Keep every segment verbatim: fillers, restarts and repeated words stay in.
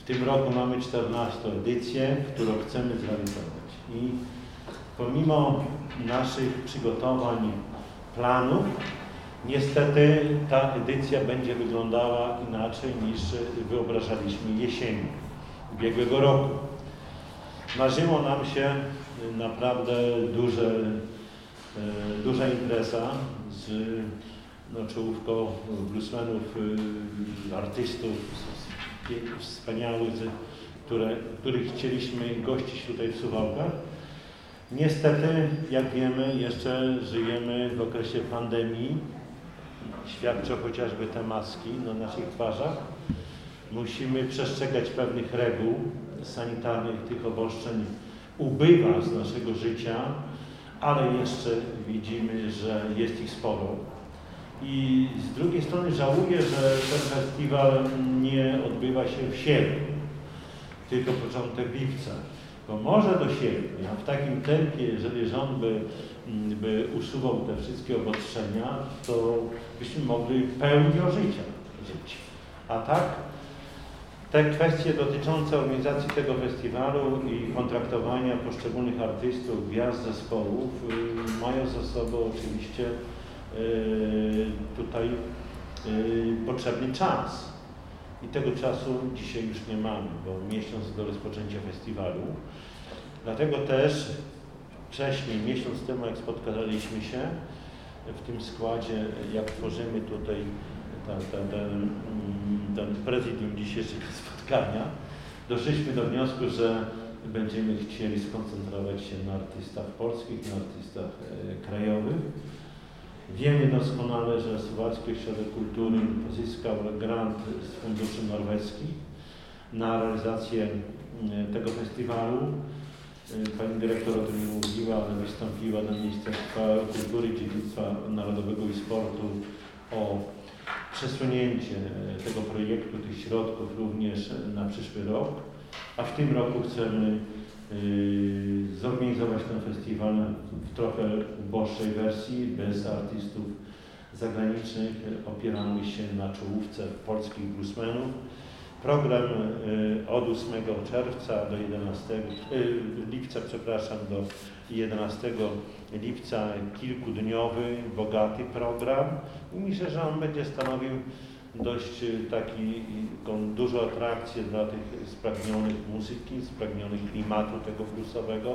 tym roku mamy czternastą edycję, którą chcemy zrealizować. I pomimo naszych przygotowań, planów, niestety ta edycja będzie wyglądała inaczej niż wyobrażaliśmy jesienią ubiegłego roku. Marzyło nam się naprawdę duże, duża impreza z no, czołówką bluesmenów, artystów wspaniałych, które, których chcieliśmy gościć tutaj w Suwałkach. Niestety, jak wiemy, jeszcze żyjemy w okresie pandemii. Świadczą chociażby te maski na naszych twarzach. Musimy przestrzegać pewnych reguł sanitarnych, tych obostrzeń ubywa z naszego życia, ale jeszcze widzimy, że jest ich sporo. I z drugiej strony żałuję, że ten festiwal nie odbywa się w sierpniu, tylko początek lipca. Bo może do sierpnia, w takim tempie, jeżeli rząd by, by usuwał te wszystkie obostrzenia, to byśmy mogli pełnią życia żyć. A tak, te kwestie dotyczące organizacji tego festiwalu i kontraktowania poszczególnych artystów, gwiazd zespołów y, mają za sobą oczywiście y, tutaj y, potrzebny czas. I tego czasu dzisiaj już nie mamy, bo miesiąc do rozpoczęcia festiwalu. Dlatego też wcześniej, miesiąc temu, jak spotkaliśmy się w tym składzie, jak tworzymy tutaj ten, ten, ten, ten prezydium dzisiejszego spotkania, doszliśmy do wniosku, że będziemy chcieli skoncentrować się na artystach polskich, na artystach e, krajowych. Wiemy doskonale, że Suwałki Ośrodek Kultury pozyskał grant z funduszy norweskich na realizację tego festiwalu. Pani dyrektor o tym nie mówiła, ale wystąpiła do Ministerstwa Kultury, Dziedzictwa Narodowego i Sportu o przesunięcie tego projektu, tych środków również na przyszły rok, a w tym roku chcemy Yy, zorganizować ten festiwal w trochę uboższej wersji, bez artystów zagranicznych. Opieramy się na czołówce polskich bluesmenów. Program yy, od ósmego czerwca do jedenastego yy, lipca, przepraszam, do jedenastego lipca kilkudniowy, bogaty program. I myślę, że on będzie stanowił dość taki, dużą atrakcję dla tych spragnionych muzyki, spragnionych klimatu tego bluesowego,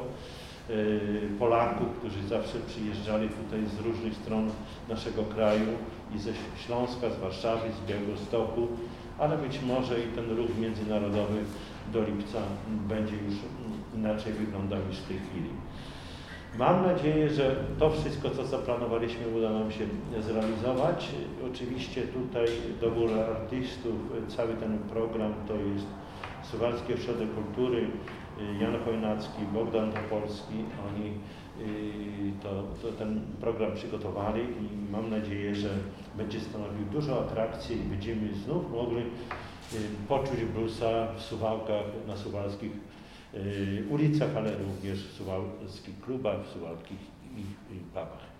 Polaków, którzy zawsze przyjeżdżali tutaj z różnych stron naszego kraju i ze Śląska, z Warszawy, z Białegostoku, ale być może i ten ruch międzynarodowy do lipca będzie już inaczej wyglądał niż w tej chwili. Mam nadzieję, że to wszystko, co zaplanowaliśmy, uda nam się zrealizować. Oczywiście tutaj dobór artystów, cały ten program to jest Suwałki Ośrodek Kultury, Jan Chojnacki, Bogdan Topolski. Oni to, to ten program przygotowali i mam nadzieję, że będzie stanowił dużą atrakcję i będziemy znów mogli poczuć bluesa w Suwałkach, na suwalskich ulicach, ale również w suwalskich klubach, w suwalskich i, i pubach.